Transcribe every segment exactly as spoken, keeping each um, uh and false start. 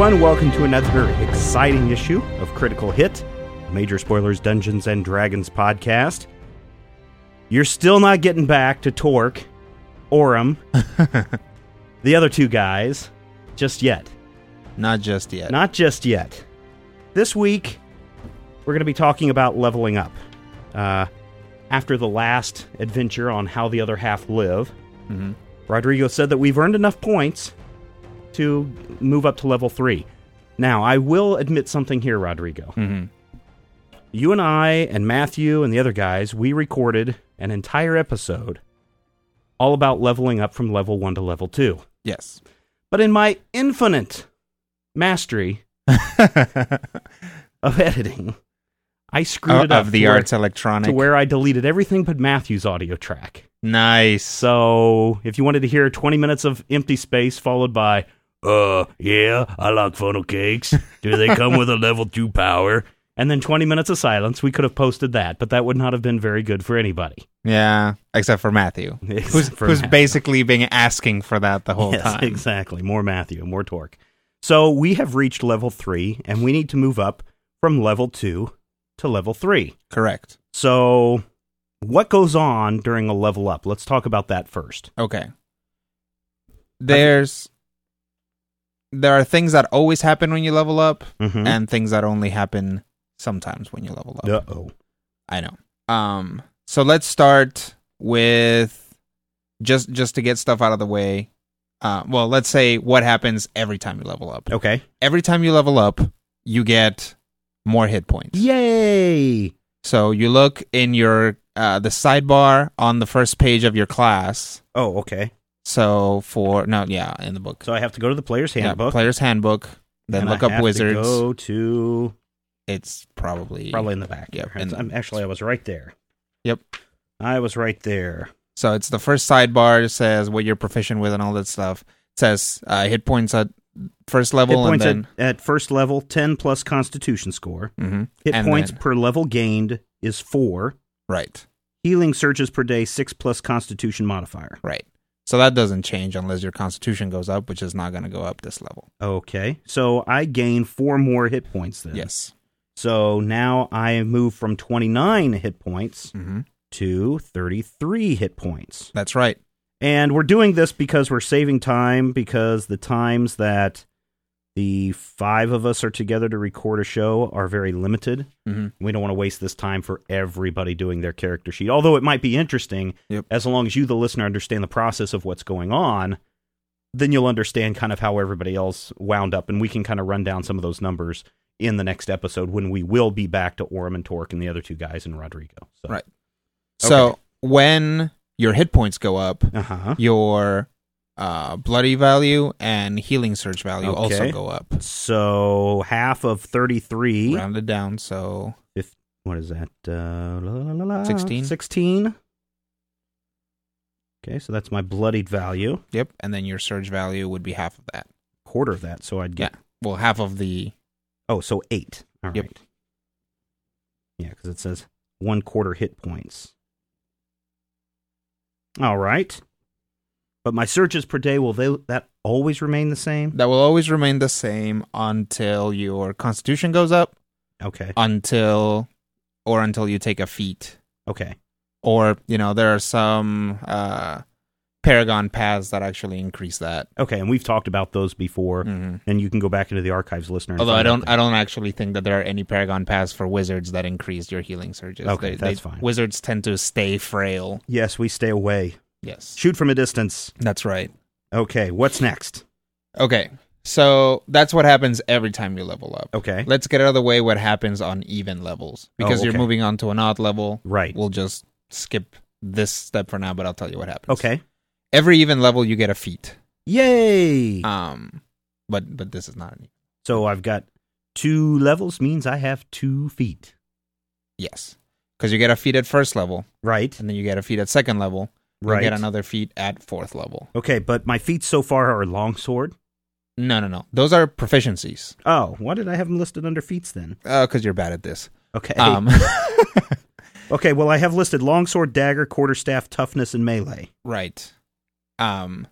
everyone. Welcome to another exciting issue of Critical Hit, Major Spoilers Dungeons and Dragons podcast. You're still not getting back to Torque, Orem, the other two guys, just yet. Not just yet. Not just yet. This week, we're going to be talking about leveling up. Uh, after the last adventure on How the Other Half Live, mm-hmm. Rodrigo said that we've earned enough points to move up to level three. Now, I will admit something here, Rodrigo. Mm-hmm. You and I and Matthew and the other guys, we recorded an entire episode all about leveling up from level one to level two. Yes. But in my infinite mastery of editing, I screwed oh, it up of the to Arts where, Electronic. to where I deleted everything but Matthew's audio track. Nice. So, if you wanted to hear twenty minutes of empty space followed by, uh, yeah, I like funnel cakes. Do they come with a level two power? And then twenty minutes of silence, we could have posted that, but that would not have been very good for anybody. Yeah, except for Matthew, Except who's, for who's Matthew. basically been asking for that the whole yes, time. Exactly. More Matthew, more Torque. So, we have reached level three, and we need to move up from level two to level three. Correct. So, what goes on during a level up? Let's talk about that first. Okay. There's... There are things that always happen when you level up, Mm-hmm. and things that only happen sometimes when you level up. Uh-oh. I know. Um, so let's start with just just to get stuff out of the way. Uh, well, let's say what happens every time you level up. Okay. Every time you level up, you get more hit points. Yay! So you look in your uh, the sidebar on the first page of your class. Oh, okay. So for no, yeah, in the book. So I have to go to the player's Yeah, handbook. player's handbook. Then and look I up have wizards. To go to It's probably probably in the back. Yep, There. in- I'm, actually, I was right there. Yep. I was right there. So it's the first sidebar. It says what you're proficient with and all that stuff. It says uh, hit points at first Hit level points and then at, at first level, ten plus Constitution score. Mhm. Hit And points then- per level gained is four. right, Healing surges per day, six plus Constitution modifier. right. So that doesn't change unless your Constitution goes up, which is not going to go up this level. Okay. So I gain four more hit points then. Yes. So now I move from twenty-nine hit points Mm-hmm. to thirty-three hit points. That's right. And we're doing this because we're saving time, because the times that the five of us are together to record a show are very limited. Mm-hmm. We don't want to waste this time for everybody doing their character sheet. Although it might be interesting, Yep. as long as you, the listener, understand the process of what's going on, then you'll understand kind of how everybody else wound up, and we can kind of run down some of those numbers in the next episode when we will be back to Orem and Torque and the other two guys and Rodrigo. So. Right. So when your hit points go up, Uh-huh. your uh, bloody value and healing surge value Okay. also go up. So half of thirty-three. Rounded down, so What is that? Uh, la, la, la, la, sixteen. sixteen. Okay, so that's my bloodied value. yep. And then your surge value would be half of that. Quarter of that, so I'd get... Well, half of the... Oh, so eight. All right. Yep. Yeah, because it says one quarter hit points. All right. But my surges per day, will they that always remain the same? That will always remain the same until your Constitution goes up, Okay. until... or until you take a feat. Okay. Or, you know, there are some uh, Paragon paths that actually increase that. Okay, and we've talked about those before, Mm-hmm. and you can go back into the archives, listener. and Although I find out don't, I don't actually think that there are any Paragon paths for wizards that increase your healing surges. Okay, They- that's they- fine. Wizards tend to stay frail. Yes, we stay away. Yes, Shoot from a distance. that's right. Okay, what's next? Okay, so that's what happens every time you level up. Okay. Let's get out of the way what happens on even levels. Because Oh, you're okay. moving on to an odd level. Right. We'll just skip this step for now, but I'll tell you what happens. Okay. Every even level, you get a feat. Yay! Um, but but this is not an So I've got two levels, means I have two feet. yes. Because you get a feat at first level, Right. and then you get a feat at second level. You Right. get another feat at fourth level. Okay, but my feet so far are longsword. No, no, no. Those are proficiencies. Oh, why did I have them listed under feats then? Uh, because you're bad at this. Okay. Um, Okay, well, I have listed longsword, dagger, quarterstaff, toughness, and melee. right. Um,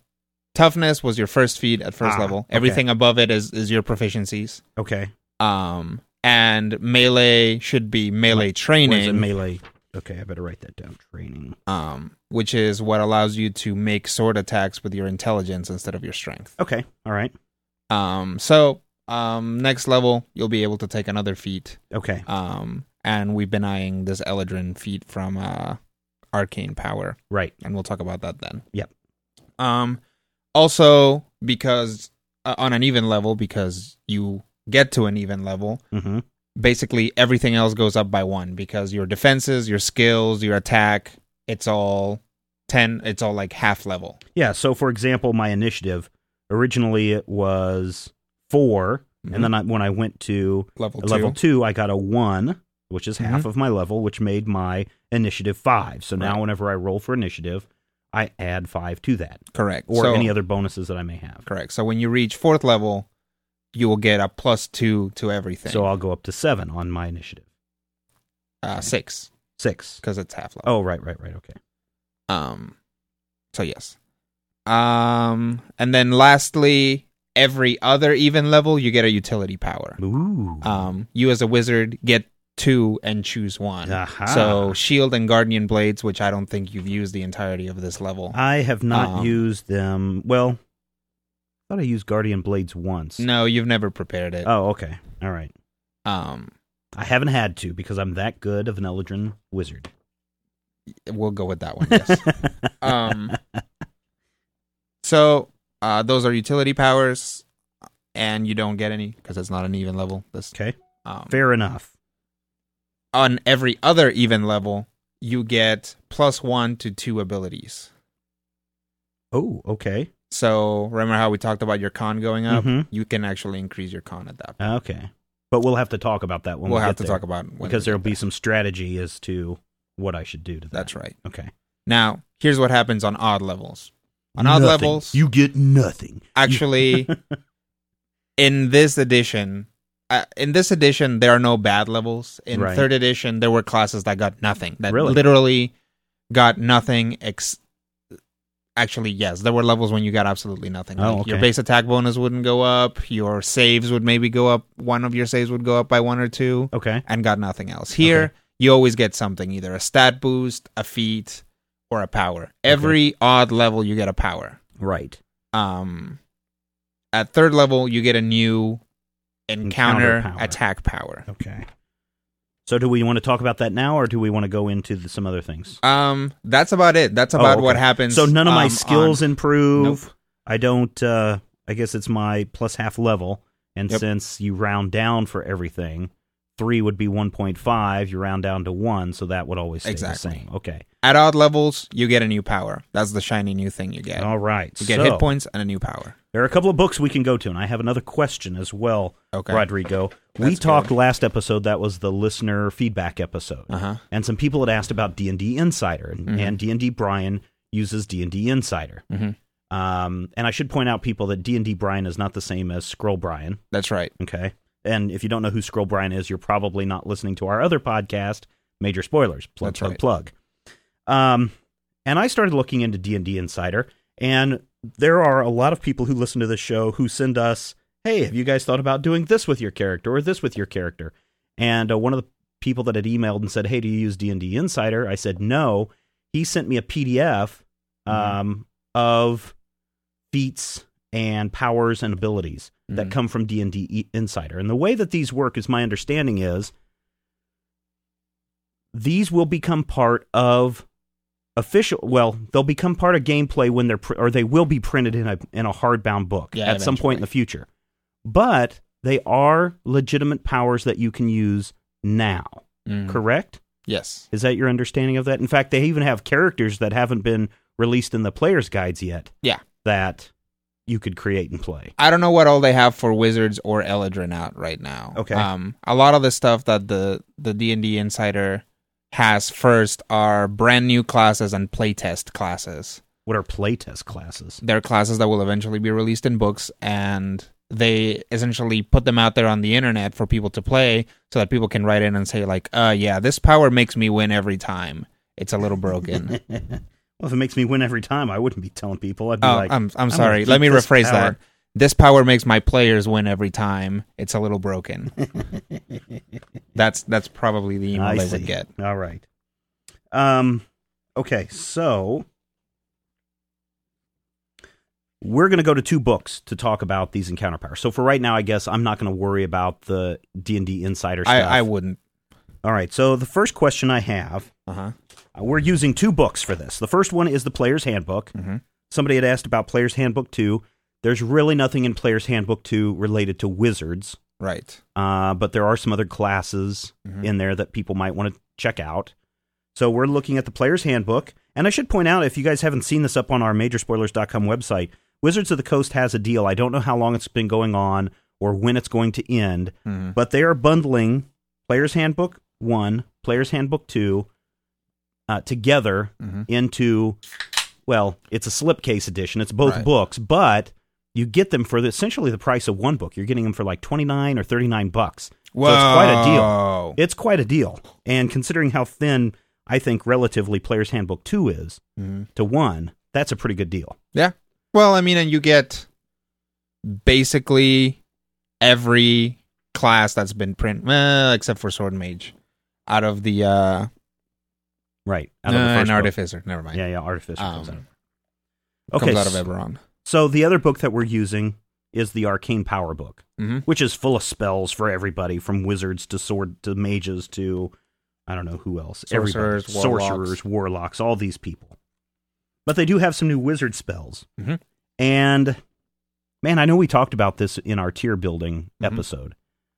toughness was your first feat at first Ah, level. okay. Everything above it is, is your proficiencies. Okay. Um, and melee should be melee What training. is it, melee? Okay, I better write that down. Training. Um, which is what allows you to make sword attacks with your intelligence instead of your strength. Okay, all right. Um, so um, next level, you'll be able to take another feat. Okay. Um, and we've been eyeing this Eladrin feat from uh, Arcane Power. Right. And we'll talk about that then. Yep. Um, also, because uh, on an even level, because you get to an even level, Mm-hmm. basically everything else goes up by one because your defenses, your skills, your attack, it's all ten, it's all like half level. Yeah, so for example, my initiative, originally it was four, Mhm. and then I, when I went to Level two. level two, I got a one, which is half Mhm. of my level, which made my initiative five. So now Right. whenever I roll for initiative, I add five to that, Correct. or so, any other bonuses that I may have. Correct. So when you reach fourth level, you will get a plus two to everything. So I'll go up to seven on my initiative. uh, six, Six. because it's half level. Oh, right, right, right, okay. Um, so yes. Um, and then lastly, every other even level, you get a utility power. Ooh. Um, you as a wizard get two and choose one. Aha. So shield and guardian blades, which I don't think you've used the entirety of this level. I have not um, used them. Well, I thought I used Guardian Blades once. No, you've never prepared it. Oh, okay. All right. Um, I haven't had to because I'm that good of an Eladrin wizard. we'll go with that one. Yes. um. So uh, those are utility powers, and you don't get any because it's not an even level. This Okay. um, Fair enough. on every other even level, you get plus one to two abilities. Oh, okay. So remember how we talked about your con going up? Mhm. You can actually increase your con at that point. Okay. But we'll have to talk about that when we'll we have get to there, talk about when because we there'll get be there. some strategy as to what I should do to that. That's right. Okay. Now, here's what happens on odd levels. On odd Nothing. levels, You get nothing. actually, in this edition, uh, in this edition, there are no bad levels. In Right. third edition, there were classes that got nothing. That Really? literally got nothing. Ex- Actually, yes, there were levels when you got absolutely nothing. Oh, Like, okay. Your base attack bonus wouldn't go up. Your saves would maybe go up. One of your saves would go up by one or two, Okay. and got nothing else. Here, Okay. you always get something, either a stat boost, a feat, or a power. Every odd level, you get a power. Right. Um, at third level, you get a new encounter, Encounter power. attack power. Okay. So do we want to talk about that now, or do we want to go into the, some other things? Um, that's about it. That's about Oh, what okay. happens. So none of my um, skills on- improve. Nope. I don't. Uh, I guess it's my plus half level, and Yep. since you round down for everything, three would be one point five. You round down to one, so that would always stay Exactly. the same. Okay. At odd levels, you get a new power. That's the shiny new thing you get. All right. You get so, hit points and a new power. There are a couple of books we can go to, and I have another question as well, Okay. Rodrigo. we That's talked good. last episode. That was the listener feedback episode, Uh huh. and some people had asked about D and D Insider, and, Mhm. and D and D Brian uses D and D Insider. Mhm. Um, and I should point out, people, that D and D Brian is not the same as Scroll Brian. That's right. Okay. And if you don't know who Scroll Brian is, you're probably not listening to our other podcast, Major Spoilers. Plug, That's plug, right. plug. Um, and I started looking into D and D Insider, and there are a lot of people who listen to this show who send us, hey, have you guys thought about doing this with your character or this with your character? And uh, one of the people that had emailed and said, hey, do you use D and D Insider? I said, no. He sent me a P D F um, Mm-hmm. of feats and powers and abilities that Mhm. come from D and D Insider. And the way that these work, is my understanding is, these will become part of official, well, they'll become part of gameplay when they're, pr- or they will be printed in a in a hardbound book Yeah, at some point in eventually. the future. But they are legitimate powers that you can use now, Mhm. correct? Yes. Is that your understanding of that? In fact, they even have characters that haven't been released in the player's guides yet. Yeah. That you could create and play. I don't know what all they have for Wizards or Eladrin out right now. Okay. Um, a lot of the stuff that the the D and D Insider has first are brand new classes and playtest classes. What are playtest classes? They're classes that will eventually be released in books, and they essentially put them out there on the internet for people to play, so that people can write in and say like, "Uh, yeah, this power makes me win every time. It's a little broken." Well, if it makes me win every time, I wouldn't be telling people. I'd be Oh, like, I'm I'm I'm sorry. gonna Let me keep this rephrase power. that. This power makes my players win every time. It's a little broken. that's that's probably the email I they see. would get. All right. Um. Okay, so we're going to go to two books to talk about these encounter powers. So for right now, I guess I'm not going to worry about the D and D Insider stuff. I, I wouldn't. All right, so the first question I have, Uh-huh. uh, we're using two books for this. The first one is the Player's Handbook. Mm-hmm. Somebody had asked about Player's Handbook two. There's really nothing in Player's Handbook two related to wizards, Right. uh, but there are some other classes Mhm. in there that people might want to check out. So we're looking at the Player's Handbook. And I should point out, if you guys haven't seen this up on our major spoilers dot com website, Wizards of the Coast has a deal. I don't know how long it's been going on or when it's going to end, Mhm. but they are bundling Player's Handbook one, Player's Handbook two uh, together Mhm. into, well, it's a slipcase edition. It's both Right. books, but you get them for the, essentially the price of one book. You're getting them for like twenty-nine or thirty-nine bucks. Whoa. So it's quite a deal. It's quite a deal. And considering how thin I think relatively Player's Handbook two is Mhm. to one, that's a pretty good deal. Yeah. Well, I mean, and you get basically every class that's been printed, well, except for Sword Mage, out of the uh, Right. uh Out of the and first book. Artificer. Never mind. Yeah, yeah, Artificer Um, comes out. Comes Okay, out of s- Eberron. so the other book that we're using is the Arcane Power book, Mhm. which is full of spells for everybody, from wizards to sword to mages to, I don't know who else. Sorcerers, Everybody. warlocks. Sorcerers, warlocks, all these people. But they do have some new wizard spells. Mhm. And, man, I know we talked about this in our tier building Mhm. episode.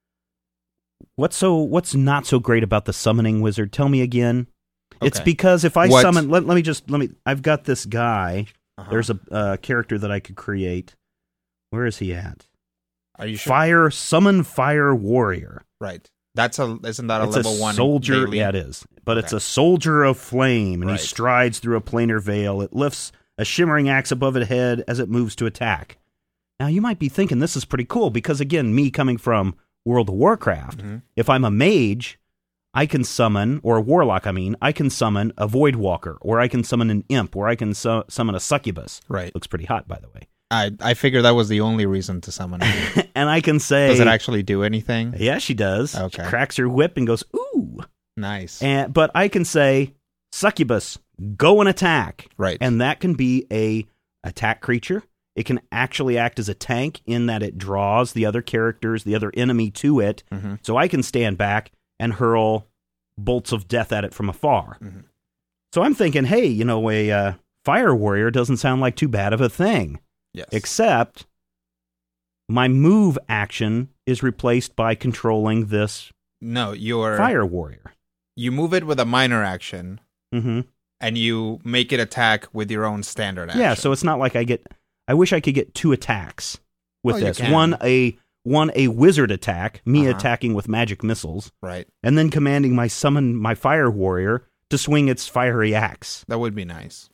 What's so? What's not so great about the summoning wizard? Tell me again. It's Okay. because if I What- summon, let, let me just let me. I've got this guy. Uh-huh. There's a uh, character that I could create. Where is he at? Are you sure? Fire summon fire warrior. Right. That's a isn't that a It's level a one soldier. daily? Yeah, it is. But it's Okay. a soldier of flame, and Right. he strides through a planar veil. It lifts a shimmering axe above its head as it moves to attack. Now you might be thinking this is pretty cool because again, me coming from World of Warcraft, Mhm. if I'm a mage, I can summon, or a warlock, I mean, I can summon a void walker, or I can summon an imp, or I can su- summon a succubus. Right. Looks pretty hot, by the way. I I figured that was the only reason to summon it. And I can say, Does it actually do anything? yeah, she does. Okay. She cracks her whip and goes, ooh. Nice. And but I can say, succubus, go and attack. Right. And that can be a attack creature. It can actually act as a tank in that it draws the other characters, the other enemy to it. Mhm. So I can stand back and hurl bolts of death at it from afar. Mhm. So I'm thinking, hey, you know, a uh, fire warrior doesn't sound like too bad of a thing. Yes. Except my move action is replaced by controlling this no, you're fire warrior. you move it with a minor action Mm-hmm. and you make it attack with your own standard action. Yeah, so it's not like I get. I wish I could get two attacks with Oh, you this. can. One a one a wizard attack, me Uh-huh. attacking with magic missiles, right. and then commanding my summon my fire warrior to swing its fiery axe. That would be nice.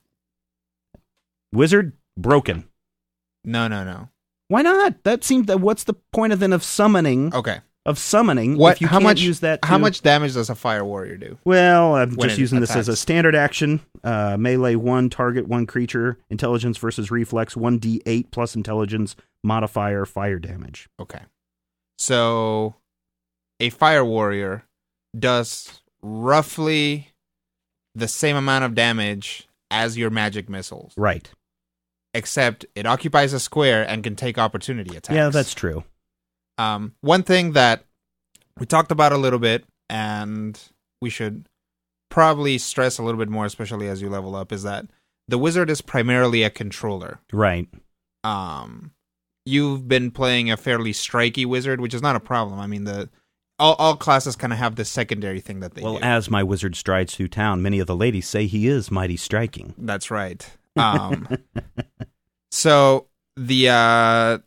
Wizard broken. No, no, no. Why not? That seems that. What's the point of then of summoning Okay. of summoning What? if you how can't much? use that? To, How much damage does a fire warrior do? Well, I'm when just it using this as a attacks? standard action. Uh, melee one, target one creature, intelligence versus reflex, one d eight plus intelligence modifier, fire damage. Okay. So, a fire warrior does roughly the same amount of damage as your magic missiles, Right. except it occupies a square and can take opportunity attacks. Yeah, that's true. Um, one thing that we talked about a little bit, and we should probably stress a little bit more, especially as you level up, is that the wizard is primarily a controller. Right. Um, you've been playing a fairly striky wizard, which is not a problem. I mean, the all, all classes kind of have this secondary thing that they Well, do. as my wizard strides through town, many of the ladies say he is mighty striking. That's right. Um, so the uh,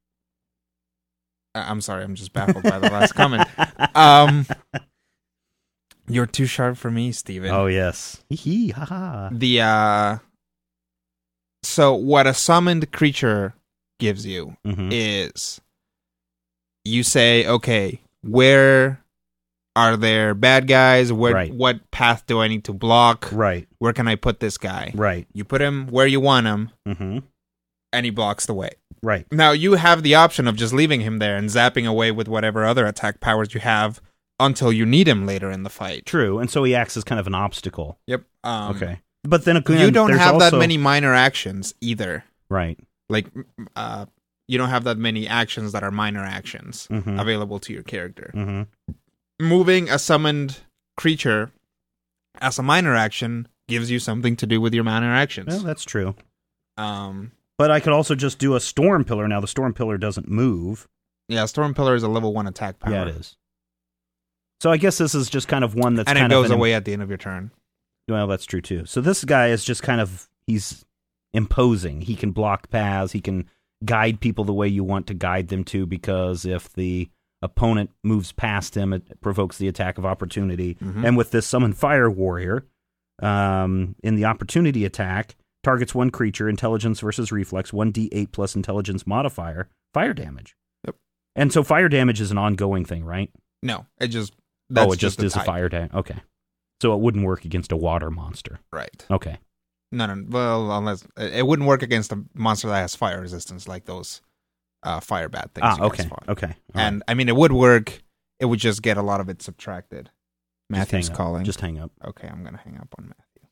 I'm sorry, I'm just baffled by the last comment. Um, you're too sharp for me, Steven. Oh, yes. Hee hee, ha ha. The uh, so what a summoned creature gives you Mhm. is you say, okay, where Are there bad guys? Where, Right. What path do I need to block? Right. Where can I put this guy? Right. You put him where you want him, Mm-hmm. and he blocks the way. Right. Now, you have the option of just leaving him there and zapping away with whatever other attack powers you have until you need him later in the fight. True. And so he acts as kind of an obstacle. Yep. Um, Okay. But then again, you don't there's have also... that many minor actions either. Right. Like, uh, you don't have that many actions that are minor actions Mhm. available to your character. Mm-hmm. Moving a summoned creature as a minor action gives you something to do with your minor actions. Well, that's true. Um, But I could also just do a Storm Pillar. Now, the Storm Pillar doesn't move. yeah, Storm Pillar is a level one attack power. Yeah, it is. So I guess this is just kind of one that's and kind it goes of... an- away at the end of your turn. Well, that's true, too. So this guy is just kind of... He's imposing. He can block paths. He can guide people the way you want to guide them to, because if the opponent moves past him, it provokes the attack of opportunity. Mhm. And with this Summon Fire Warrior, um, in the opportunity attack, targets one creature, intelligence versus reflex, one d eight plus intelligence modifier, fire damage. Yep. And so fire damage is an ongoing thing, right? No, it just... That's oh, it just, the is a type. fire damage. Okay. So it wouldn't work against a water monster. Right. Okay. No, no. Well, unless... It wouldn't work against a monster that has fire resistance, like those uh, fire bat things. Ah, you guys okay. fought. Okay. All And, right. I mean, it would work. It would just get a lot of it subtracted. Just Matthew's hang up. calling. Just hang up. Okay, I'm going to hang up on Matthew.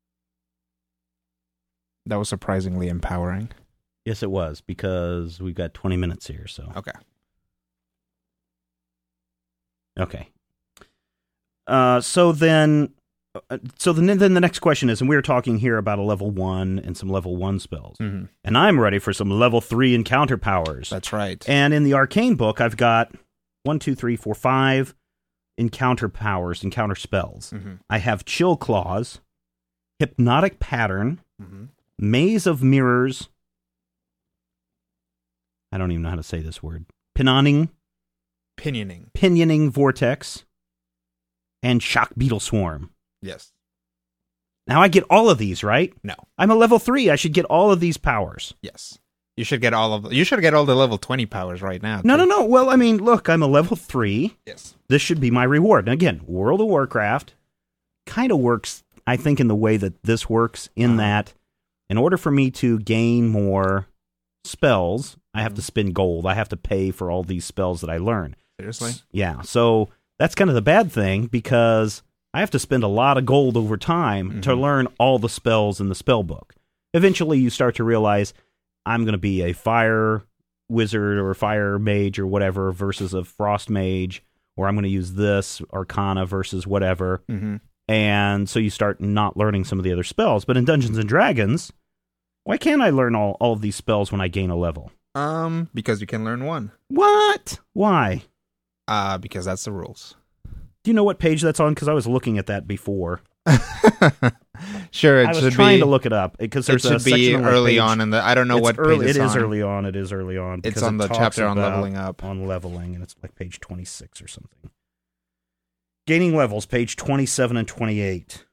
That was surprisingly empowering. Yes, it was, because we've got twenty minutes here, so. Okay. Okay. Uh, so then, uh, so then, then the next question is, and we were talking here about a level one and some level one spells, Mm-hmm. and I'm ready for some level three encounter powers. That's right. And in the arcane book, I've got one, two, three, four, five encounter powers, encounter spells. Mm-hmm. I have Chill Claws, Hypnotic Pattern, Mm-hmm. Maze of Mirrors. I don't even know how to say this word. Pinioning, Pinioning. Pinioning Vortex, and Shock Beetle Swarm. Yes. Now I get all of these, right? No. I'm a level three. I should get all of these powers. Yes. You should get all of... You should get all the level twenty powers right now. No, too. no, no. Well, I mean, look, I'm a level three. Yes. This should be my reward. And again, World of Warcraft kind of works, I think, in the way that this works, in Uh-huh. that in order for me to gain more spells, I have to spend gold. I have to pay for all these spells that I learn. Seriously? Yeah, so that's kind of the bad thing, because I have to spend a lot of gold over time to Mhm. learn all the spells in the spell book. Eventually, you start to realize I'm going to be a fire wizard or fire mage or whatever versus a frost mage, or I'm going to use this arcana versus whatever. Mm-hmm. And so you start not learning some of the other spells. But in Dungeons and Dragons, why can't I learn all, all of these spells when I gain a level? Um, because you can learn one. What? Why? Uh, because that's the rules. Do you know what page that's on? Because I was looking at that before. Sure, it I was should trying be. to look it up because It there's a should be section on the early page. on in the. I don't know It's what early, page it's it is on. early on. It is early on. It's because on it the talks chapter on about- leveling up. On leveling, and it's like page twenty-six or something. Gaining levels, page twenty-seven and twenty-eight.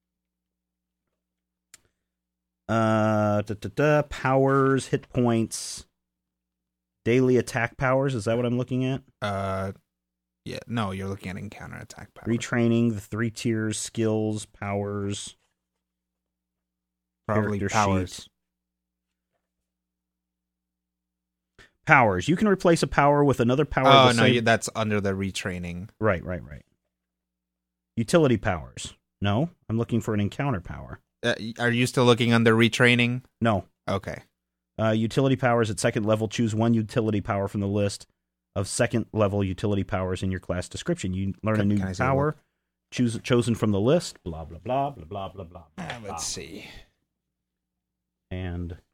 Uh, da, da, da, powers, hit points, daily attack powers. Is that what I'm looking at? Uh, yeah. No, you're looking at encounter attack power. Retraining, the three tiers, skills, powers. Probably character powers. sheet. Powers. You can replace a power with another power. Oh of the no, same... you, that's under the retraining. Right, right, right. Utility powers. No, I'm looking for an encounter power. Uh, are you still looking under retraining? No. Okay. Uh, utility powers at second level. Choose one utility power from the list of second level utility powers in your class description. You learn Can- a can I new see power, what? choose chosen from the list. Blah blah blah blah blah blah blah. Uh, blah. let's see. And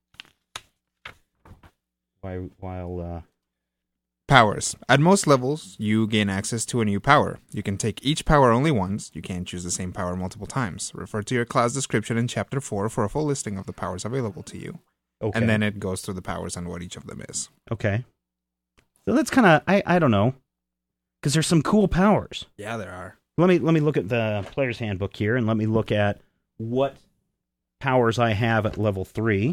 while while uh, Powers. At most levels, you gain access to a new power. You can take each power only once. You can't choose the same power multiple times. Refer to your class description in Chapter four for a full listing of the powers available to you. okay, And then it goes through the powers and what each of them is. okay. So that's kind of I I don't know, because there's some cool powers. Yeah, there are. Let me let me look at the player's handbook here, and let me look at what powers I have at level three.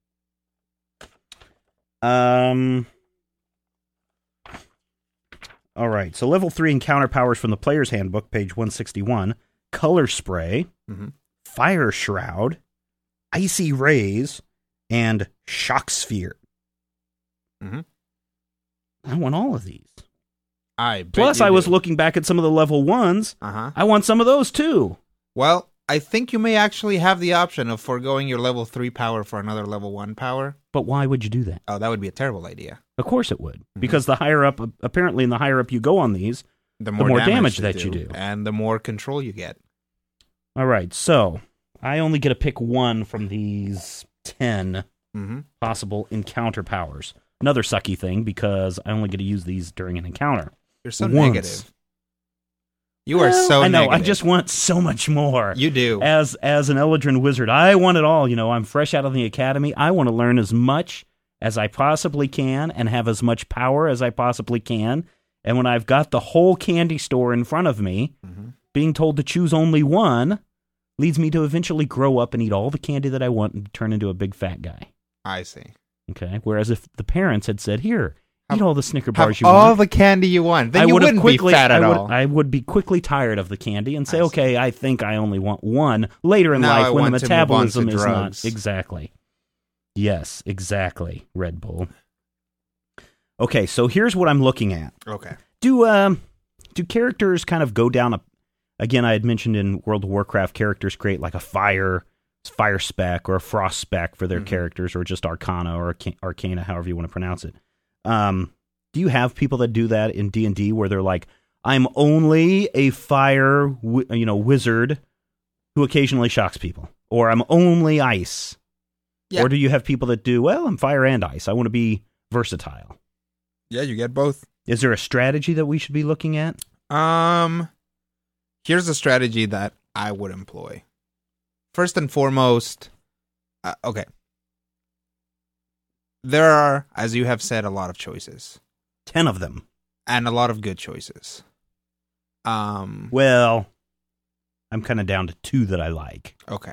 Um. All right, so level three encounter powers from the Player's Handbook, page one sixty-one. Color Spray, Mm-hmm. Fire Shroud, Icy Rays, and Shock Sphere. Mm-hmm. I want all of these. I bet Plus, you I was do. looking back at some of the level ones. Uh-huh. I want some of those too. Well, I think you may actually have the option of foregoing your level three power for another level one power. But why would you do that? Oh, that would be a terrible idea. Of course it would. Mm-hmm. Because the higher up, apparently, in the higher up you go on these, The more, more damage, damage they that you do. and the more control you get. all right, so I only get to pick one from these ten Mm-hmm. possible encounter powers. Another sucky thing, because I only get to use these during an encounter. You're so Once. negative. You are Well, so I know, negative. I just want so much more. You do. As as an Eldrin wizard, I want it all. You know, I'm fresh out of the academy. I want to learn as much as I possibly can and have as much power as I possibly can. And when I've got the whole candy store in front of me, Mm-hmm. being told to choose only one leads me to eventually grow up and eat all the candy that I want and turn into a big fat guy. I see. Okay? Whereas if the parents had said, here, eat Have- all the Snicker Have bars you all want. the candy you want. Then I you would have wouldn't quickly, be fat at I would, all. I would be quickly tired of the candy and say, I see. okay, I think I only want one later in Now I life when the want to move on to metabolism is not. drugs. Exactly. Yes, exactly, Red Bull. Okay, so here's what I'm looking at. Okay. Do um do characters kind of go down a again I had mentioned in World of Warcraft characters create like a fire fire spec or a frost spec for their Mhm. characters or just arcana or arca- arcana however you want to pronounce it. Um do you have people that do that in D and D where they're like I'm only a fire wi- you know wizard who occasionally shocks people or I'm only ice? Yeah. Or do you have people that do well I'm fire and ice. I want to be versatile. Yeah, you get both. Is there a strategy that we should be looking at? Um, here's a strategy that I would employ. First and foremost, uh, okay. There are, as you have said, a lot of choices. Ten of them. And a lot of good choices. Um, Well, I'm kind of down to two that I like. okay.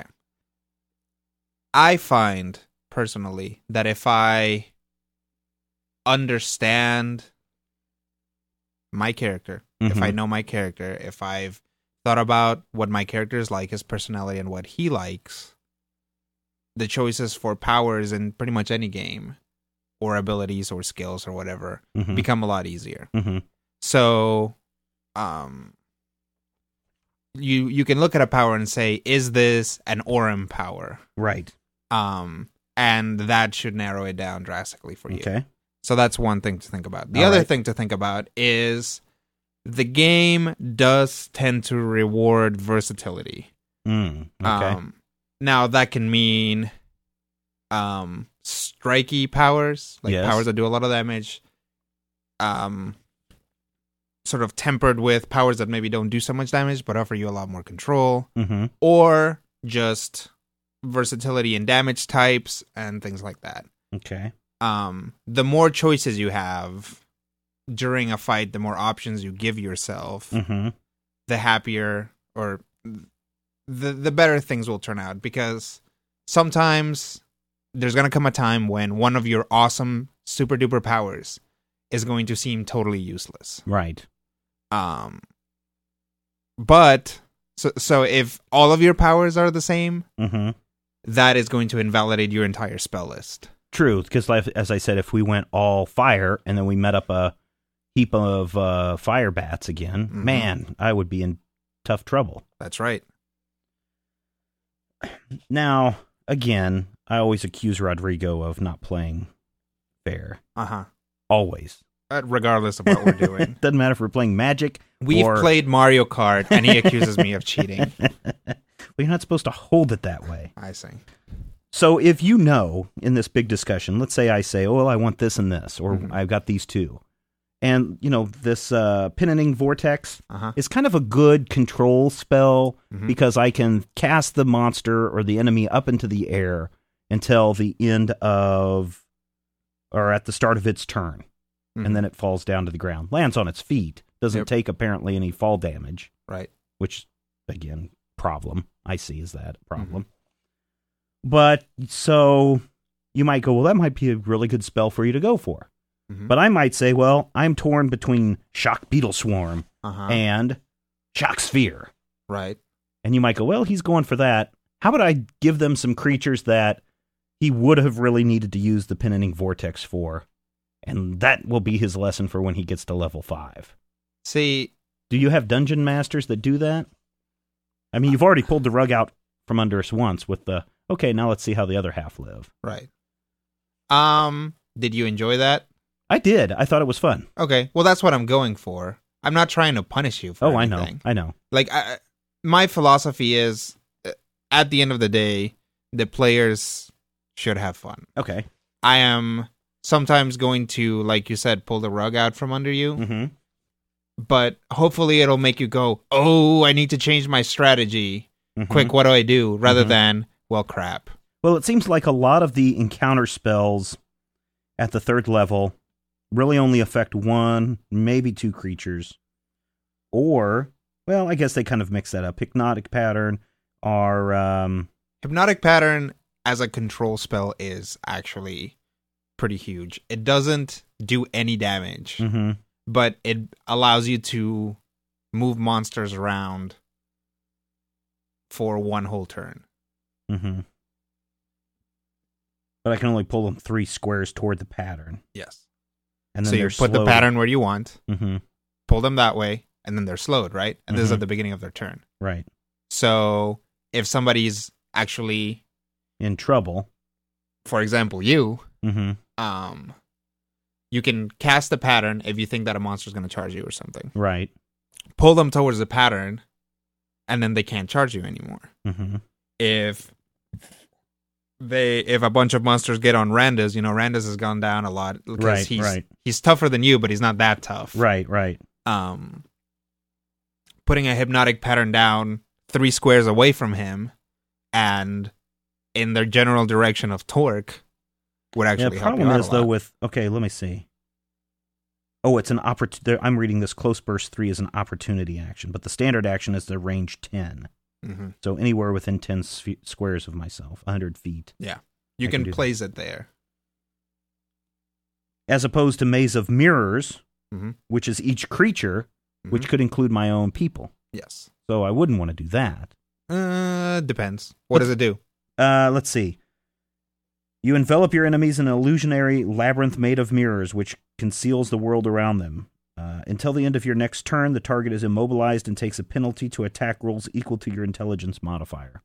I find, personally, that if I understand my character, if I Mhm. know my character, if I've thought about what my character is like, his personality, and what he likes, the choices for powers in pretty much any game, or abilities, or skills, or whatever, Mhm. become a lot easier. Mhm. So, um, you you can look at a power and say, is this an Orem power? Right. Um, and that should narrow it down drastically for you. Okay. So that's one thing to think about. The All other right. thing to think about is the game does tend to reward versatility. Mm, okay. Um, now that can mean um, strikey powers, like Yes. powers that do a lot of damage, um, sort of tempered with powers that maybe don't do so much damage but offer you a lot more control, mm-hmm. or just versatility in damage types and things like that. Okay. Um, the more choices you have during a fight, the more options you give yourself, Mm-hmm. the happier or the the better things will turn out. Because sometimes there's gonna come a time when one of your awesome super duper powers is going to seem totally useless. Right. Um, but so so if all of your powers are the same, Mm-hmm. that is going to invalidate your entire spell list. True, because as I said, if we went all fire and then we met up a heap of uh, fire bats again, Mhm. man, I would be in tough trouble. That's right. Now, again, I always accuse Rodrigo of not playing fair. Uh huh. Always. Uh, regardless of what we're doing. Doesn't matter if we're playing Magic. We've or... played Mario Kart, and he accuses me of cheating. Well, you're not supposed to hold it that way. I see. So if you know in this big discussion, let's say I say, oh, well, I want this and this, or Mhm. I've got these two. And, you know, this uh, Pinning Vortex Uh-huh. is kind of a good control spell Mhm. because I can cast the monster or the enemy up into the air until the end of, or at the start of its turn. Mhm. And then it falls down to the ground. Lands on its feet. Doesn't Yep. take, apparently, any fall damage. Right. Which, again, problem. I see as that a problem. Mm-hmm. But, so, you might go, well, that might be a really good spell for you to go for. Mm-hmm. But I might say, well, I'm torn between Shock Beetle Swarm Uh-huh. and Shock Sphere. Right. And you might go, well, he's going for that. How about I give them some creatures that he would have really needed to use the Pinning Vortex for? And that will be his lesson for when he gets to level five. See, do you have dungeon masters that do that? I mean, you've already pulled the rug out from under us once with the, okay, now let's see how the other half live. Right. Um, did you enjoy that? I did. I thought it was fun. Okay. Well, that's what I'm going for. I'm not trying to punish you for Oh, anything. I know. I know. Like, I, my philosophy is, uh, at the end of the day, the players should have fun. Okay. I am sometimes going to, like you said, pull the rug out from under you. Mm-hmm. But hopefully it'll make you go, oh, I need to change my strategy. Mm-hmm. Quick, what do I do? Rather Mm-hmm. than, well, crap. Well, it seems like a lot of the encounter spells at the third level really only affect one, maybe two creatures. Or, well, I guess they kind of mix that up. Hypnotic Pattern are... Um, Hypnotic Pattern as a control spell is actually pretty huge. It doesn't do any damage, mm-hmm. but it allows you to move monsters around for one whole turn. Mm-hmm. But I can only pull them three squares toward the pattern. Yes. And then so you they're put the slowed. pattern where you want, Mm-hmm. pull them that way, and then they're slowed, right? And this is Mhm. at the beginning of their turn. Right. So if somebody's actually, In trouble. for example, you, Mm-hmm. um, you can cast the pattern if you think that a monster's going to charge you or something. Right. Pull them towards the pattern, and then they can't charge you anymore. Mm-hmm. If they, if a bunch of monsters get on Randus, you know, Randus has gone down a lot because Right, he's right. he's tougher than you, but he's not that tough. Right, right. Um, putting a hypnotic pattern down three squares away from him, and in their general direction of Torque, would Yeah, actually the help you problem out is, a though, lot. with... Okay, let me see. Oh, it's an opportunity. I'm reading this Close Burst three is an opportunity action, but the standard action is the range ten. Mm-hmm. So anywhere within ten sf- squares of myself, one hundred feet. Yeah, you I can, can do place it there. As opposed to Maze of Mirrors, Mm-hmm. which is each creature, Mhm. which could include my own people. Yes. So I wouldn't want to do that. Uh, depends. What does it do? Uh, let's see. You envelop your enemies in an illusionary labyrinth made of mirrors, which conceals the world around them. Uh, until the end of your next turn, the target is immobilized and takes a penalty to attack rolls equal to your intelligence modifier.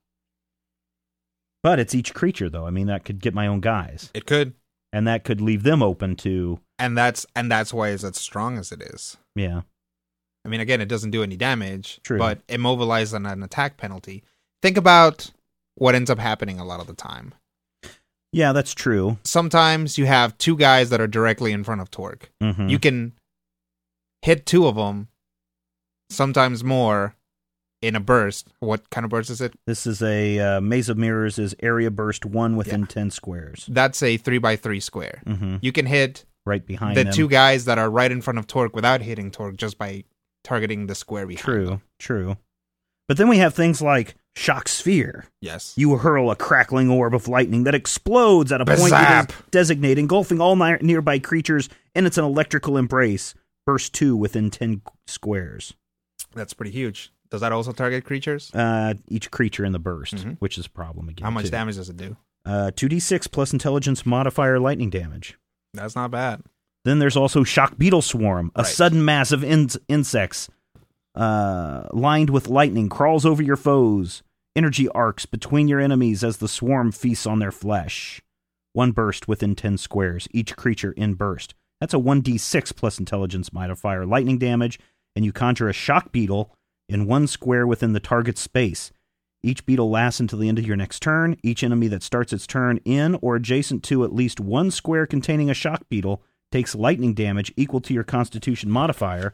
But it's each creature, though. I mean, that could get my own guys. It could, And that could leave them open to, and that's and that's why it's as strong as it is. yeah. I mean, again, it doesn't do any damage, True. but immobilized on an attack penalty. Think about what ends up happening a lot of the time. Yeah, that's true. Sometimes you have two guys that are directly in front of Torque. Mm-hmm. You can hit two of them, sometimes more, in a burst. What kind of burst is it? This is a uh, Maze of Mirrors is area burst one within Yeah. ten squares. That's a three by three square. Mm-hmm. You can hit Right behind the them. two guys that are right in front of Torque without hitting Torque just by targeting the square behind True, them. true. But then we have things like Shock Sphere. Yes. You hurl a crackling orb of lightning that explodes at a point you Bazap! des- designate, engulfing all ni- nearby creatures, and it's an electrical embrace. Burst two within ten squares. That's pretty huge. Does that also target creatures? Uh, each creature in the burst, Mhm. which is a problem again. How much too. damage does it do? Uh, two d six plus intelligence modifier lightning damage. That's not bad. Then there's also Shock Beetle Swarm, a Right. sudden mass of in- insects uh, lined with lightning crawls over your foes. Energy arcs between your enemies as the swarm feasts on their flesh. One burst within ten squares, each creature in burst. That's a one d six plus intelligence modifier lightning damage, and you conjure a Shock Beetle in one square within the target's space. Each beetle lasts until the end of your next turn. Each enemy that starts its turn in or adjacent to at least one square containing a Shock Beetle takes lightning damage equal to your Constitution modifier,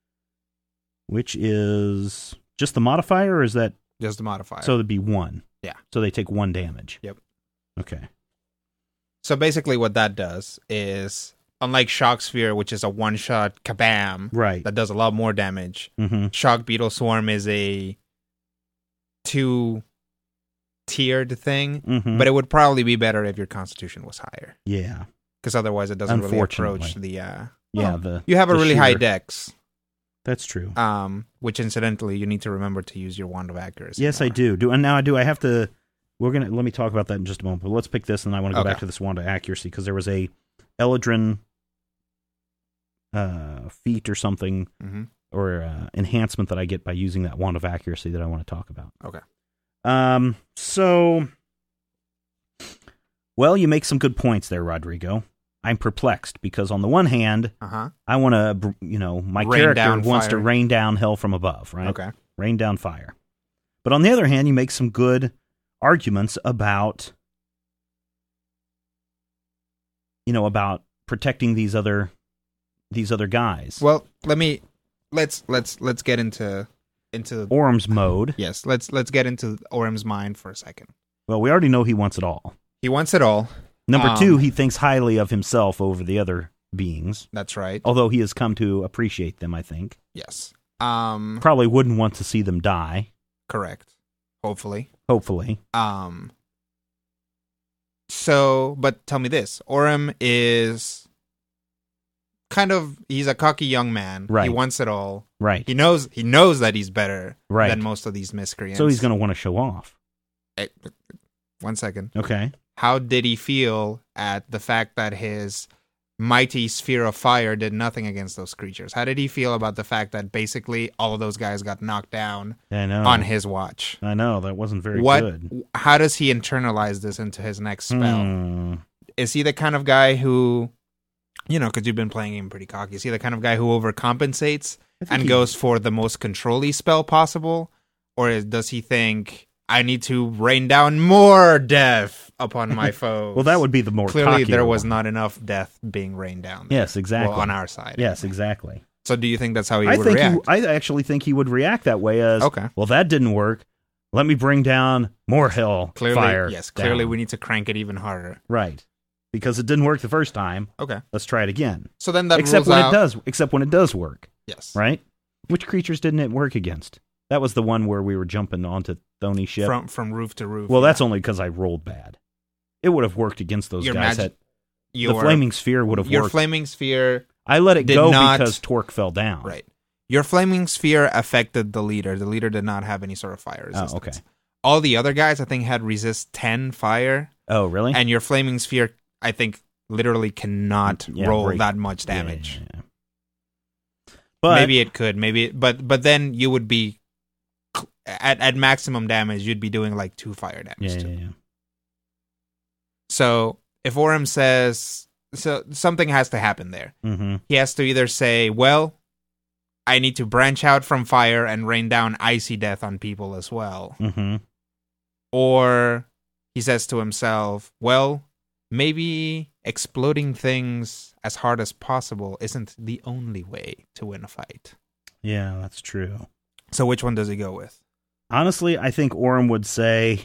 which is just the modifier, or is that... Just the modifier. So it'd be one. Yeah. So they take one damage. Yep. Okay. So basically what that does is, unlike Shock Sphere, which is a one-shot kabam Right. that does a lot more damage, Mm-hmm. Shock Beetle Swarm is a two-tiered thing, Mm-hmm. but it would probably be better if your Constitution was higher. Yeah. because otherwise it doesn't really Unfortunately. approach the. Uh, Yeah, oh, the you have a the really sheer- high dex, That's true. um, which incidentally you need to remember to use your wand of accuracy. Yes, more. I do. Do and now I do. I have to. We're gonna let me talk about that in just a moment. But let's pick this, and I want to go Okay. back to this wand of accuracy because there was a Eladrin uh, feat or something Mm-hmm. or uh, enhancement that I get by using that wand of accuracy that I want to talk about. Okay. Um. So, well, you make some good points there, Rodrigo. I'm perplexed because on the one hand, Uh huh. I want to, you know, my Rain character down wants fire. to rain down hell from above, right? Okay. Rain down fire. But on the other hand, you make some good arguments about, you know, about protecting these other these other guys. Well, let me let's let's let's get into into Orm's mode. yes. Let's let's get into Orm's mind for a second. Well, we already know he wants it all. He wants it all. Number Um, two, he thinks highly of himself over the other beings, That's right. although he has come to appreciate them, I think. Yes. Um. Probably wouldn't want to see them die, Correct. Hopefully. hopefully. Um. So, but tell me this: Orem is kind of he's a cocky young man. Right. He wants it all. Right, He knows he knows that he's better right. than most of these miscreants. So he's going to want to show off. Eh, One second. Okay. How did he feel at the fact that his mighty sphere of fire did nothing against those creatures? How did he feel about the fact that basically all of those guys got knocked down I know. on his watch? I know, that wasn't very what? good. How does he internalize this into his next spell? Hmm. Is he the kind of guy who, you know, because you've been playing him pretty cocky, is he the kind of guy who overcompensates I think and he- goes for the most control-y spell possible? Or is, does he think, I need to rain down more death upon my foes? Well, that would be the more Clearly, cockier there was one. not enough death being rained down. There. Yes, exactly. Well, on our side. Yes, exactly. So, do you think that's how he I would think react? he, I actually think he would react that way as, Okay. well, that didn't work. Let me bring down more hell Clearly, fire. yes. Clearly, down. we need to crank it even harder. Right. Because it didn't work the first time. Okay. Let's try it again. So then that except rules when out. it does. Except when it does work. Yes. Right. Which creatures didn't it work against? That was the one where we were jumping onto Thony's ship. From from roof to roof. well, yeah. that's only because I rolled bad. It would have worked against those Your guys. magic- At, Your, the flaming sphere would have your worked. flaming sphere. I let it did go not- because Torque fell down. Right. Your flaming sphere affected the leader. The leader did not have any sort of fire resistance. Oh, okay. All the other guys, I think, had resist ten fire, Oh, really? and your flaming sphere, I think, literally cannot Yeah, roll break. that much Yeah, yeah, damage. yeah, yeah. But maybe it could, maybe, it, but but then you would be cl- at at maximum damage. You'd be doing like two fire damage. yeah, too. yeah, yeah. So if Orem says so, something has to happen there. Mm-hmm. He has to either say, "Well, I need to branch out from fire and rain down icy death on people as well," Mm-hmm. or he says to himself, "Well, maybe exploding things as hard as possible isn't the only way to win a fight." Yeah, that's true. So which one does he go with? Honestly, I think Orem would say,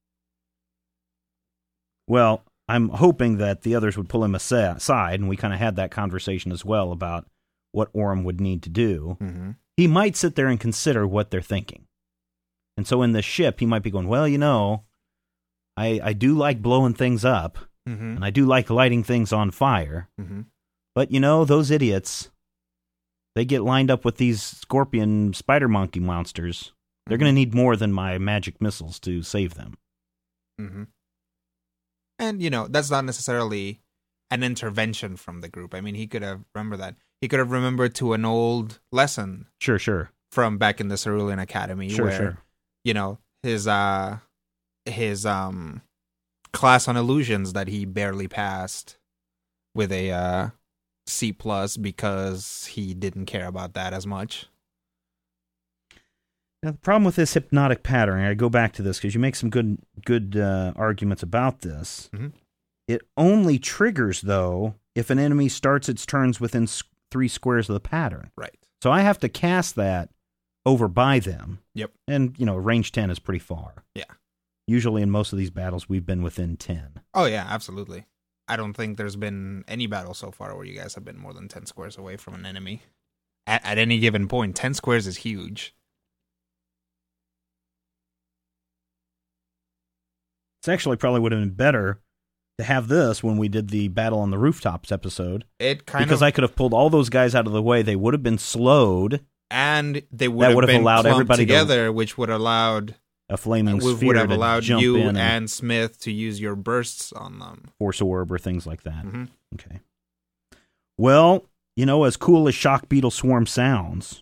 well, I'm hoping that the others would pull him asa- aside, and we kind of had that conversation as well about what Orem would need to do. Mm-hmm. He might sit there and consider what they're thinking. And so in the ship, he might be going, well, you know, I, I do like blowing things up, Mm-hmm. and I do like lighting things on fire, Mm-hmm. but, you know, those idiots, they get lined up with these scorpion spider monkey monsters. They're going to need more than my magic missiles to save them. Mm-hmm. And, you know, that's not necessarily an intervention from the group. I mean, he could have, remember that, he could have remembered to an old lesson Sure, sure. from back in the Cerulean Academy Sure, where, sure. you know, his, uh, his, um, class on illusions that he barely passed with a, uh, C plus because he didn't care about that as much. Now, the problem with this hypnotic pattern, I go back to this because you make some good good uh, arguments about this. Mhm. It only triggers, though, if an enemy starts its turns within s- three squares of the pattern. Right. So I have to cast that over by them. Yep. And, you know, range ten is pretty far. Yeah. Usually in most of these battles, we've been within ten. Oh, yeah, absolutely. I don't think there's been any battle so far where you guys have been more than ten squares away from an enemy. At, at any given point, ten squares is huge. It's actually probably would have been better to have this when we did the Battle on the Rooftops episode. It kind because of, I could have pulled all those guys out of the way. They would have been slowed. and they would That have would have been allowed clumped everybody to- together, which would allowed A flaming would, sphere would have to allowed jump you in and, and Smith to use your bursts on them. force orb or things like that. Mm-hmm. Okay. Well, you know, as cool as Shock Beetle Swarm sounds,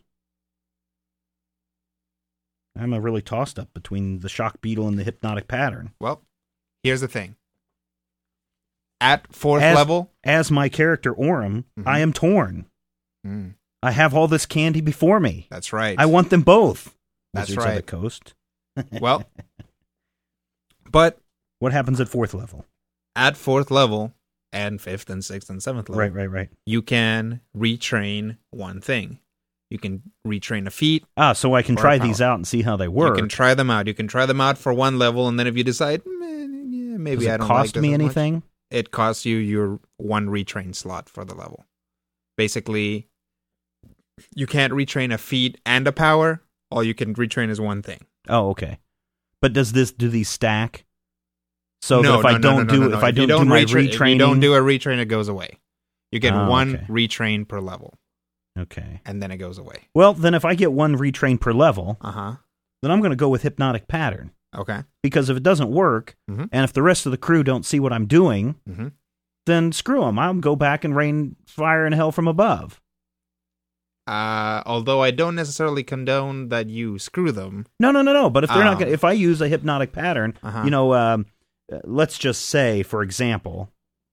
I'm a really tossed up between the Shock Beetle and the Hypnotic Pattern. Well, here's the thing. At fourth As- level, As my character Orem, Mhm. I am torn. Mm, I have all this candy before me. that's right. I want them both. That's Wizards of the right. Coast. Well, but What happens at fourth level? at fourth level and fifth and sixth and seventh level, Right, right, right. you can retrain one thing. You can retrain a feat. Ah, so I can Or try power. these out and see how they work. You can try them out. You can try them out for one level, and then if you decide, "Meh, yeah, maybe Does it I don't cost like this me as much," anything? it costs you your one retrain slot for the level. Basically, you can't retrain a feat and a power. All you can retrain is one thing. Oh, okay. But does this do these stack? So no, that if no, I no, don't no, no, do no, no. if I If you don't, do my retrain, if retraining, you don't do a retrain, it goes away. You get Oh, one okay. retrain per level, okay. and then it goes away. Well, then if I get one retrain per level, Uh huh. then I'm going to go with Hypnotic Pattern Okay. because if it doesn't work, Mhm. and if the rest of the crew don't see what I'm doing, Mm-hmm. then screw them. I'll go back and rain fire and hell from above. Uh, although I don't necessarily condone that you screw them. No, no, no, no. But if they're not, Um, gonna, if I use a Hypnotic Pattern, Uh-huh. you know, um, uh, let's just say, for example,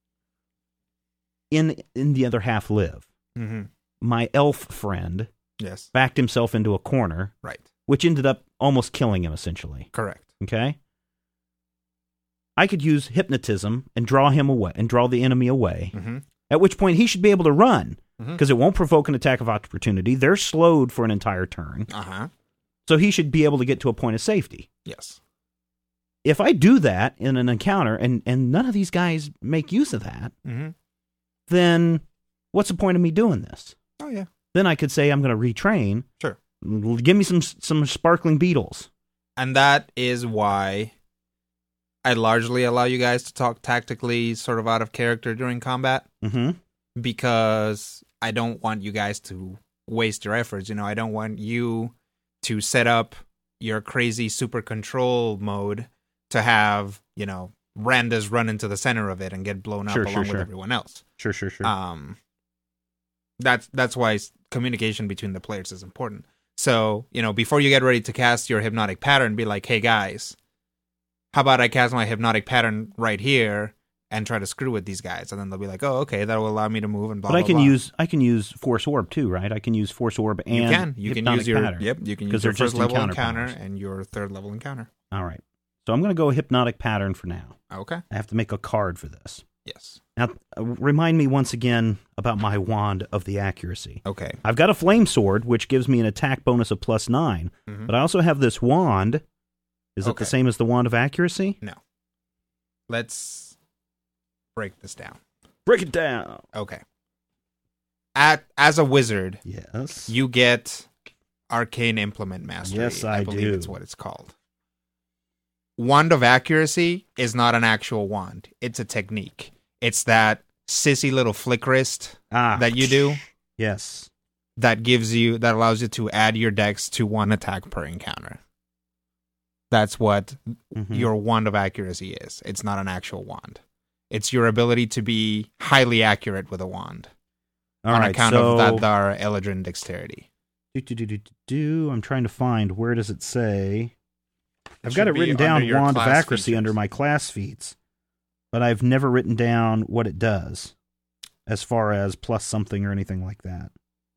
in in the other half live, Mm-hmm. my elf friend Yes. backed himself into a corner, Right. which ended up almost killing him, essentially. Correct. Okay? I could use hypnotism and draw him away, and draw the enemy away, Mm-hmm. at which point he should be able to run, Mhm. because it won't provoke an attack of opportunity. They're slowed for an entire turn, Uh huh. so he should be able to get to a point of safety. Yes. If I do that in an encounter, and, and none of these guys make use of that, Mm-hmm. then what's the point of me doing this? Oh yeah. Then I could say I'm going to retrain. Sure. Give me some some sparkling beetles. And that is why I largely allow you guys to talk tactically, sort of out of character during combat, Mm-hmm. because I don't want you guys to waste your efforts. You know, I don't want you to set up your crazy super control mode to have, you know, Randas run into the center of it and get blown up Sure, along sure, with sure. everyone else. Sure, sure, sure. Um, that's that's why s- communication between the players is important. So, you know, before you get ready to cast your hypnotic pattern, be like, hey guys, how about I cast my hypnotic pattern right here and try to screw with these guys? And then they'll be like, oh, okay, that will allow me to move and blah, but blah, I can blah. use I can use Force Orb too, right? I can use Force Orb and You can. You can Hypnotic use your, Pattern. yep, you can 'Cause use your they're first just level encounter encounter powers. and your third level encounter. All right. So I'm going to go Hypnotic Pattern for now. Okay. I have to make a card for this. Yes. Now, uh, remind me once again about my Wand of the Accuracy. Okay. I've got a Flame Sword, which gives me an attack bonus of plus nine, Mhm. but I also have this wand. Is it Okay. the same as the Wand of Accuracy? No. Let's break this down. Break it down. Okay. At as a wizard, Yes. you get Arcane Implement Mastery. Yes, I believe do. it's what it's called. Wand of Accuracy is not an actual wand. It's a technique. It's that sissy little flick wrist ah, that you do Yes. that gives you, that allows you to add your dex to one attack per encounter. That's what Mhm. your Wand of Accuracy is. It's not an actual wand. It's your ability to be highly accurate with a wand All on right, account so, of Thatdar Eladrin dexterity. Do, do, do, do, do, do. I'm trying to find, where does it say? I've should got it be written under down, your Wand of class Accuracy, features. under my class feats, but I've never written down what it does as far as plus something or anything like that.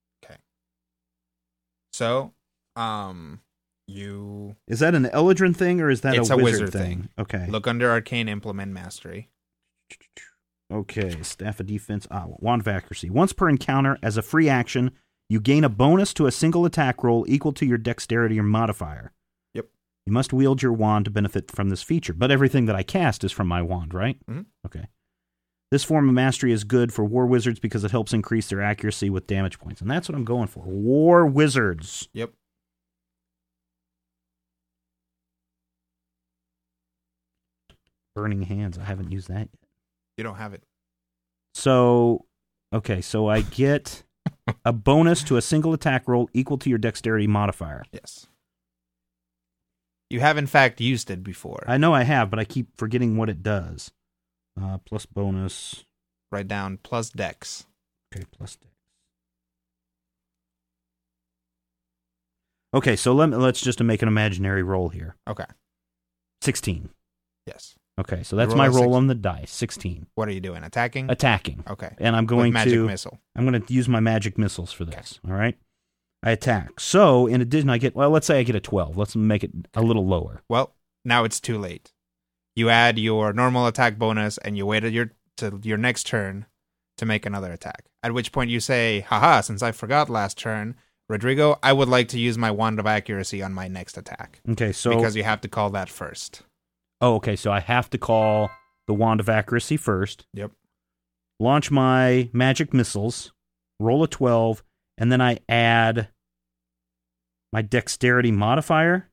So, um, you Is that an Eladrin thing or is that It's a a wizard, wizard thing? thing. Okay. look under Arcane Implement Mastery. Okay, Staff of Defense, ah, Wand of Accuracy. Once per encounter, as a free action, you gain a bonus to a single attack roll equal to your dexterity or modifier. Yep. You must wield your wand to benefit from this feature, but everything that I cast is from my wand, right? Mhm. Okay. This form of mastery is good for war wizards because it helps increase their accuracy with damage points, and that's what I'm going for. War wizards. Yep. Burning Hands, I haven't used that yet. You don't have it. So, okay, so I get a bonus to a single attack roll equal to your dexterity modifier. Yes. You have, in fact, used it before. I know I have, but I keep forgetting what it does. Uh, plus bonus. Write down plus dex. Okay, plus dex. Okay, so let me, let's just make an imaginary roll here. Okay. sixteen. Yes. Okay, so that's roll my a roll six- on the dice. sixteen. What are you doing? Attacking? Attacking. Okay. And I'm going With magic to missile. I'm going to use my magic missiles for this. All right. I attack. So in addition, I get well. Let's say I get a twelve. Let's make it a little lower. Well, now it's too late. You add your normal attack bonus, and you wait at your to your next turn to make another attack. At which point you say, "Haha! Since I forgot last turn, Rodrigo, I would like to use my wand of accuracy on my next attack." Okay, so Because you have to call that first. oh, okay, so I have to call the wand of accuracy first. Yep. Launch my magic missiles. Roll a twelve, and then I add my dexterity modifier.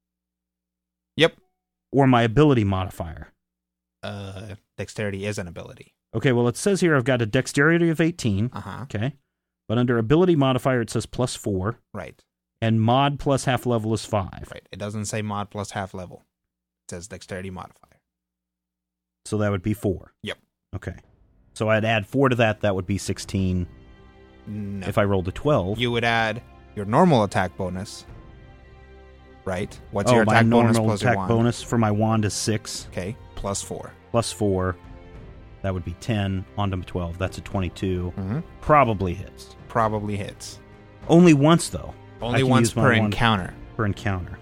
Yep. Or my ability modifier. Uh, dexterity is an ability. Okay, well, it says here I've got a dexterity of eighteen. Uh-huh. Okay. But under ability modifier, it says plus four. Right. And mod plus half level is five. Right. It doesn't say mod plus half level. It says dexterity modifier. So that would be four. Yep. Okay. So I'd add four to that. That would be sixteen. No. If I rolled a twelve. You would add your normal attack bonus. Right? What's oh, your my attack bonus normal plus your attack wand? bonus for my wand is six. Okay. Plus four. Plus four. That would be ten. Onto twelve. That's a twenty-two. Mm-hmm. Probably hits. Probably hits. Only once, though. Only I can once use my per wand encounter. Per encounter.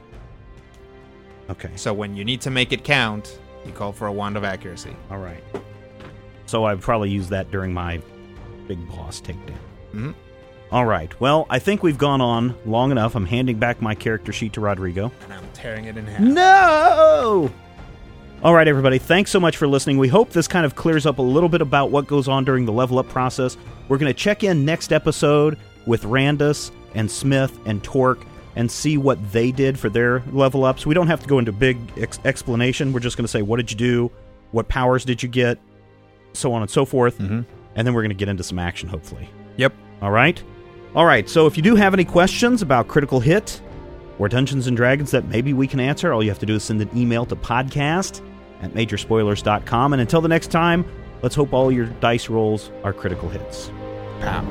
Okay. So when you need to make it count, you call for a wand of accuracy. All right. So I'd probably use that during my big boss takedown. Mm-hmm. All right. Well, I think we've gone on long enough. I'm handing back my character sheet to Rodrigo. And I'm tearing it in half. No! All right, everybody. Thanks so much for listening. We hope this kind of clears up a little bit about what goes on during the level up process. We're going to check in next episode with Randus and Smith and Torque and see what they did for their level ups. We don't have to go into big ex- explanation. We're just going to say, what did you do? What powers did you get? So on and so forth. Mm-hmm. And then we're going to get into some action, hopefully. Yep. All right? All right, so if you do have any questions about Critical Hit or Dungeons and Dragons that maybe we can answer, all you have to do is send an email to podcast at major spoilers dot com. And until the next time, let's hope all your dice rolls are critical hits. Pow.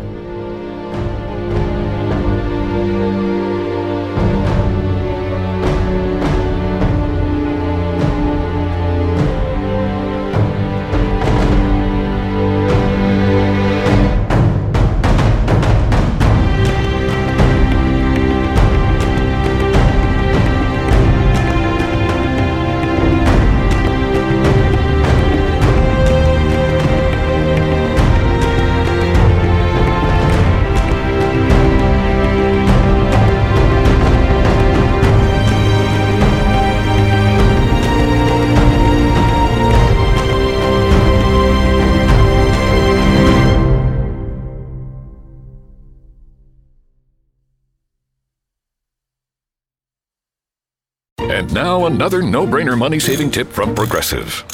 And now another no-brainer money-saving tip from Progressive.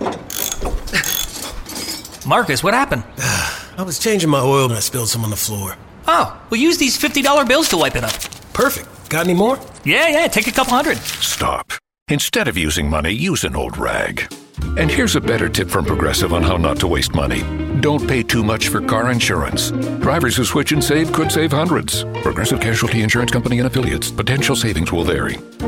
Marcus, what happened? I was changing my oil and I spilled some on the floor. Oh, we'll use these fifty dollar bills to wipe it up. Perfect. Got any more? Yeah, yeah, take a couple hundred. Stop. Instead of using money, use an old rag. And here's a better tip from Progressive on how not to waste money. Don't pay too much for car insurance. Drivers who switch and save could save hundreds. Progressive Casualty Insurance Company and Affiliates. Potential savings will vary.